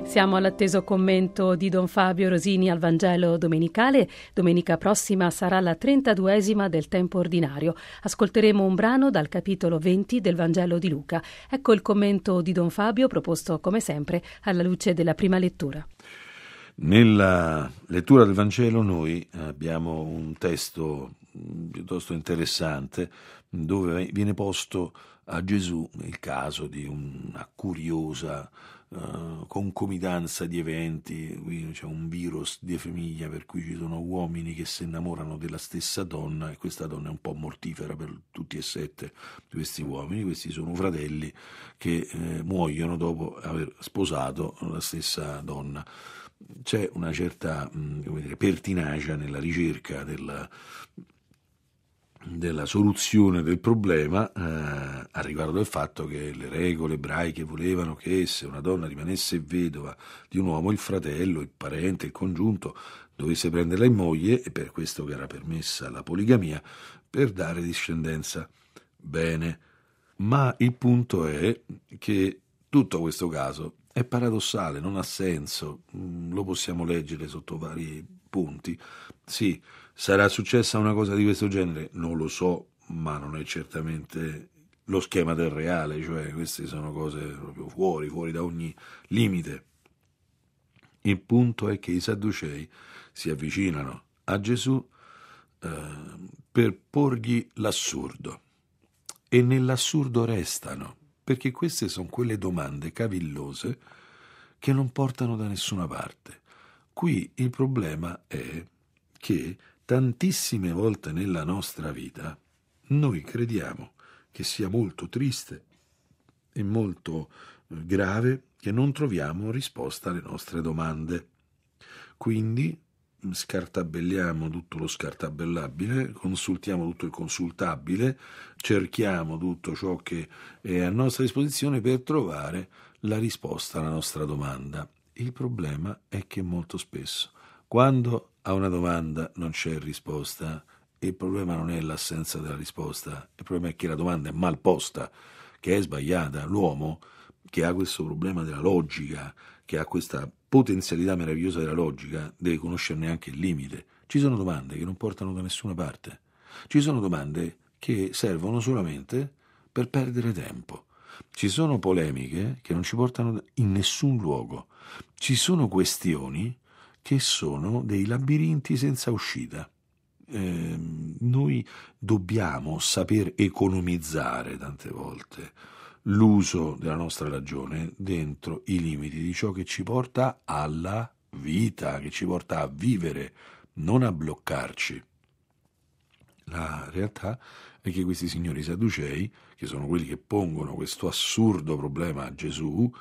Siamo all'atteso commento di Don Fabio Rosini al Vangelo domenicale. Domenica prossima sarà la 32esima del tempo ordinario. Ascolteremo un brano dal capitolo 20 del Vangelo di Luca. Ecco il commento di Don Fabio, proposto come sempre alla luce della prima lettura. Nella lettura del Vangelo noi abbiamo un testo piuttosto interessante dove viene posto a Gesù il caso di una curiosa concomitanza di eventi. Qui c'è un virus di famiglia per cui ci sono uomini che si innamorano della stessa donna e questa donna è un po' mortifera per tutti e 7 questi uomini. Questi sono fratelli che muoiono dopo aver sposato la stessa donna. C'è una certa pertinacia nella ricerca della soluzione del problema a riguardo del fatto che le regole ebraiche volevano che se una donna rimanesse vedova di un uomo, il fratello, il parente, il congiunto dovesse prenderla in moglie, e per questo che era permessa la poligamia, per dare discendenza. Bene, ma il punto è che tutto questo caso è paradossale, non ha senso, lo possiamo leggere sotto vari punti. Sì, sarà successa una cosa di questo genere? Non lo so, ma non è certamente lo schema del reale, cioè queste sono cose proprio fuori da ogni limite. Il punto è che i Sadducei si avvicinano a Gesù per porgli l'assurdo, e nell'assurdo restano, perché queste sono quelle domande cavillose che non portano da nessuna parte. Qui il problema è che tantissime volte nella nostra vita noi crediamo che sia molto triste e molto grave che non troviamo risposta alle nostre domande. Quindi scartabelliamo tutto lo scartabellabile, consultiamo tutto il consultabile, cerchiamo tutto ciò che è a nostra disposizione per trovare la risposta alla nostra domanda. Il problema è che molto spesso, quando a una domanda non c'è risposta, il problema non è l'assenza della risposta, il problema è che la domanda è mal posta, che è sbagliata. L'uomo che ha questo problema della logica, che ha questa potenzialità meravigliosa della logica, deve conoscerne anche il limite. Ci sono domande che non portano da nessuna parte. Ci sono domande che servono solamente per perdere tempo. Ci sono polemiche che non ci portano in nessun luogo. Ci sono questioni che sono dei labirinti senza uscita. Noi dobbiamo saper economizzare tante volte l'uso della nostra ragione dentro i limiti di ciò che ci porta alla vita, che ci porta a vivere, non a bloccarci. La realtà è che questi signori sadducei, che sono quelli che pongono questo assurdo problema a Gesù,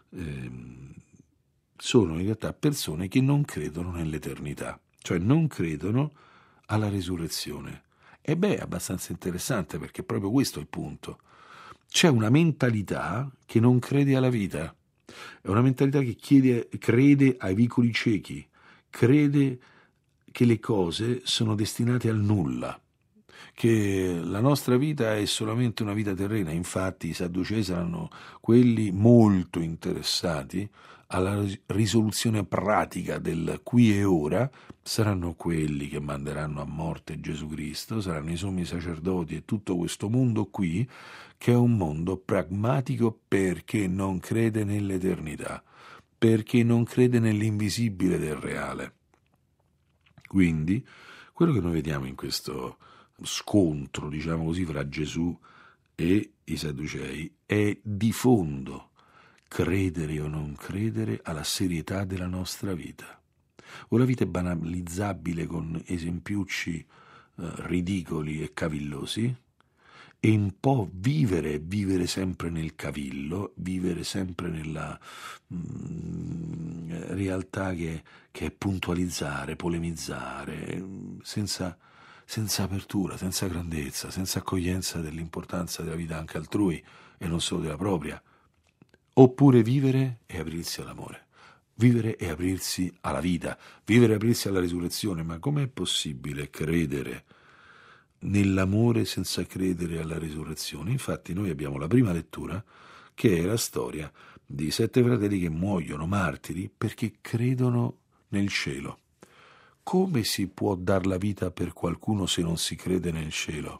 sono in realtà persone che non credono nell'eternità, cioè non credono alla risurrezione. E è abbastanza interessante, perché proprio questo è il punto. C'è una mentalità che non crede alla vita, è una mentalità che crede ai vicoli ciechi, crede che le cose sono destinate al nulla, che la nostra vita è solamente una vita terrena. Infatti i Sadducei saranno quelli molto interessati alla risoluzione pratica del qui e ora, saranno quelli che manderanno a morte Gesù Cristo, saranno i sommi sacerdoti e tutto questo mondo qui, che è un mondo pragmatico perché non crede nell'eternità, perché non crede nell'invisibile del reale. Quindi, quello che noi vediamo in questo scontro, diciamo così, fra Gesù e i Sadducei è di fondo credere o non credere alla serietà della nostra vita. O la vita è banalizzabile con esempiucci ridicoli e cavillosi, e un po' vivere sempre nel cavillo, vivere sempre nella realtà che è puntualizzare, polemizzare, senza apertura, senza grandezza, senza accoglienza dell'importanza della vita anche altrui e non solo della propria. Oppure vivere e aprirsi all'amore, vivere e aprirsi alla vita, vivere e aprirsi alla risurrezione. Ma com'è possibile credere nell'amore senza credere alla risurrezione? Infatti noi abbiamo la prima lettura, che è la storia di 7 fratelli che muoiono martiri perché credono nel cielo. Come si può dar la vita per qualcuno se non si crede nel cielo?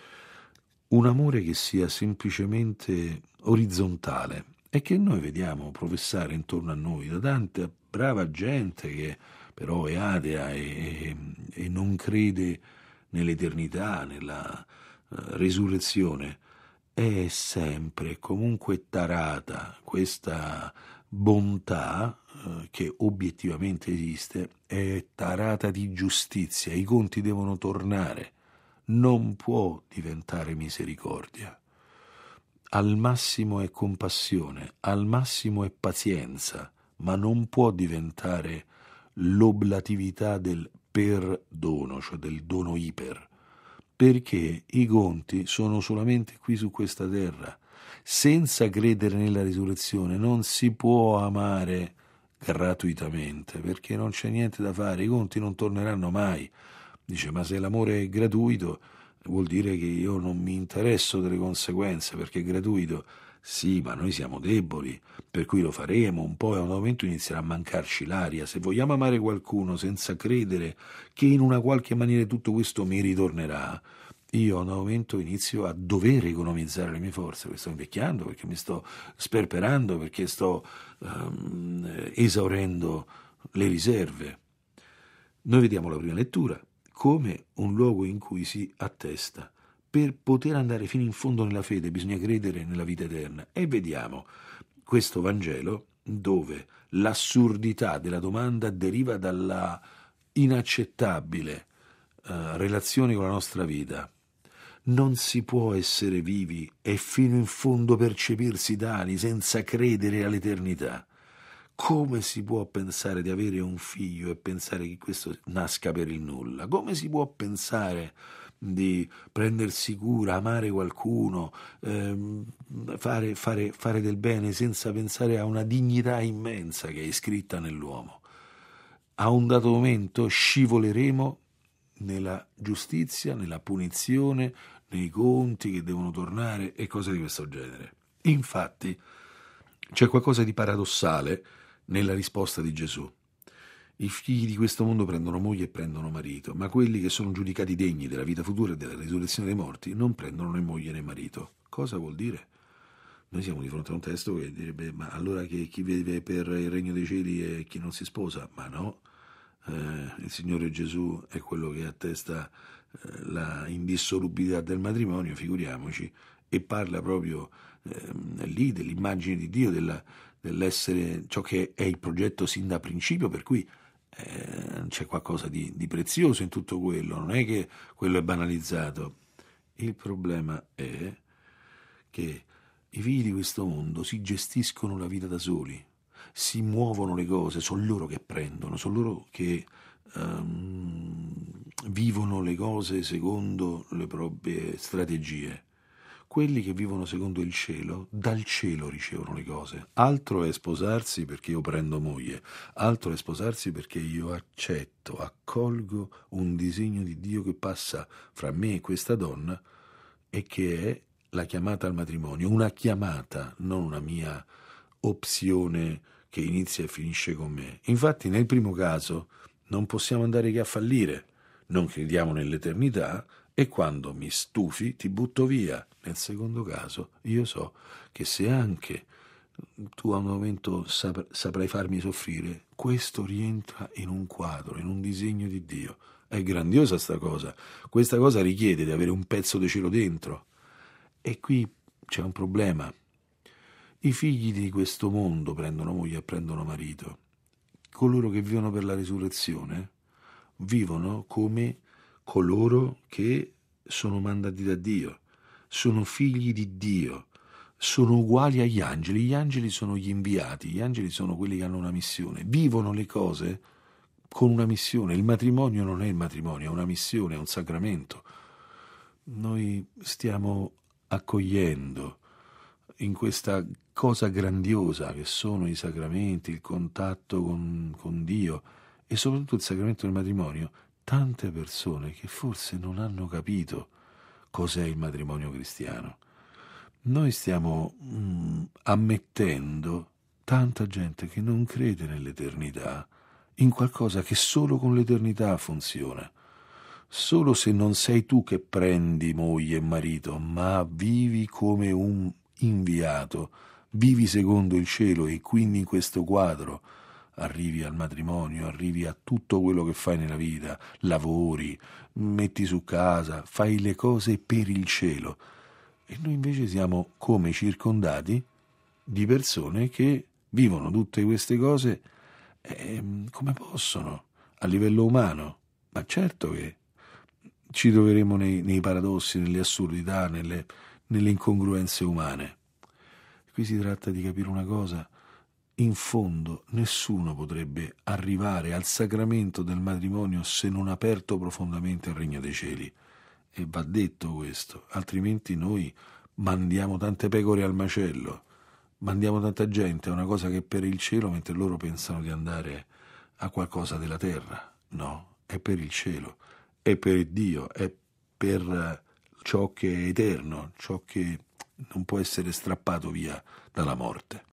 Un amore che sia semplicemente orizzontale e che noi vediamo professare intorno a noi da tanta brava gente che però è atea e non crede nell'eternità, nella resurrezione. È sempre e comunque tarata questa bontà che obiettivamente esiste, è tarata di giustizia, i conti devono tornare, non può diventare misericordia. Al massimo è compassione, al massimo è pazienza, ma non può diventare l'oblatività del perdono, cioè del dono iper, perché i conti sono solamente qui su questa terra. Senza credere nella risurrezione non si può amare gratuitamente, perché non c'è niente da fare, i conti non torneranno mai. Dice, ma se l'amore è gratuito, vuol dire che io non mi interesso delle conseguenze, perché è gratuito. Sì, ma noi siamo deboli, per cui lo faremo un po' e a un momento inizierà a mancarci l'aria. Se vogliamo amare qualcuno senza credere che in una qualche maniera tutto questo mi ritornerà, io a un momento inizio a dover economizzare le mie forze, perché sto invecchiando, perché mi sto sperperando, perché sto esaurendo le riserve. Noi vediamo la prima lettura come un luogo in cui si attesta. Per poter andare fino in fondo nella fede bisogna credere nella vita eterna. E vediamo questo Vangelo dove l'assurdità della domanda deriva dalla inaccettabile relazione con la nostra vita. Non si può essere vivi e fino in fondo percepirsi tali senza credere all'eternità. Come si può pensare di avere un figlio e pensare che questo nasca per il nulla? Come si può pensare di prendersi cura, amare qualcuno, fare del bene senza pensare a una dignità immensa che è iscritta nell'uomo? A un dato momento scivoleremo nella giustizia, nella punizione, nei conti che devono tornare e cose di questo genere. Infatti c'è qualcosa di paradossale nella risposta di Gesù. I figli di questo mondo prendono moglie e prendono marito, ma quelli che sono giudicati degni della vita futura e della risurrezione dei morti non prendono né moglie né marito. Cosa vuol dire? Noi siamo di fronte a un testo che direbbe, ma allora che chi vive per il regno dei cieli è chi non si sposa? Ma no, il Signore Gesù è quello che attesta la indissolubilità del matrimonio, figuriamoci, e parla proprio lì dell'immagine di Dio, dell'essere ciò che è il progetto sin da principio, per cui c'è qualcosa di prezioso in tutto quello, non è che quello è banalizzato. Il problema è che i figli di questo mondo si gestiscono la vita da soli, si muovono le cose, sono loro che prendono, sono loro che vivono le cose secondo le proprie strategie. Quelli che vivono secondo il cielo, dal cielo ricevono le cose. Altro è sposarsi perché io prendo moglie, altro è sposarsi perché io accetto, accolgo un disegno di Dio che passa fra me e questa donna e che è la chiamata al matrimonio, una chiamata, non una mia opzione che inizia e finisce con me. Infatti nel primo caso non possiamo andare che a fallire, non crediamo nell'eternità e quando mi stufi ti butto via. Nel secondo caso io so che se anche tu a un momento saprai farmi soffrire, questo rientra in un quadro, in un disegno di Dio. È grandiosa sta cosa. Questa cosa richiede di avere un pezzo di cielo dentro. E qui c'è un problema. I figli di questo mondo prendono moglie e prendono marito. Coloro che vivono per la risurrezione vivono come coloro che sono mandati da Dio, sono figli di Dio, sono uguali agli angeli. Gli angeli sono gli inviati, gli angeli sono quelli che hanno una missione, vivono le cose con una missione. Il matrimonio non è il matrimonio, è una missione, è un sacramento. Noi stiamo accogliendo in questa cosa grandiosa che sono i sacramenti, il contatto con Dio e soprattutto il sacramento del matrimonio, tante persone che forse non hanno capito cos'è il matrimonio cristiano. Noi stiamo ammettendo tanta gente che non crede nell'eternità, in qualcosa che solo con l'eternità funziona. Solo se non sei tu che prendi moglie e marito, ma vivi come un inviato, vivi secondo il cielo e quindi in questo quadro arrivi al matrimonio, arrivi a tutto quello che fai nella vita, lavori, metti su casa, fai le cose per il cielo. E noi invece siamo come circondati di persone che vivono tutte queste cose come possono, a livello umano. Ma certo che ci troveremo nei paradossi, nelle assurdità, nelle incongruenze umane. Qui si tratta di capire una cosa: in fondo nessuno potrebbe arrivare al sacramento del matrimonio se non aperto profondamente al regno dei cieli. E va detto questo, altrimenti noi mandiamo tante pecore al macello, mandiamo tanta gente a una cosa che è per il cielo, mentre loro pensano di andare a qualcosa della terra. No, è per il cielo, è per Dio, è per ciò che è eterno, ciò che non può essere strappato via dalla morte.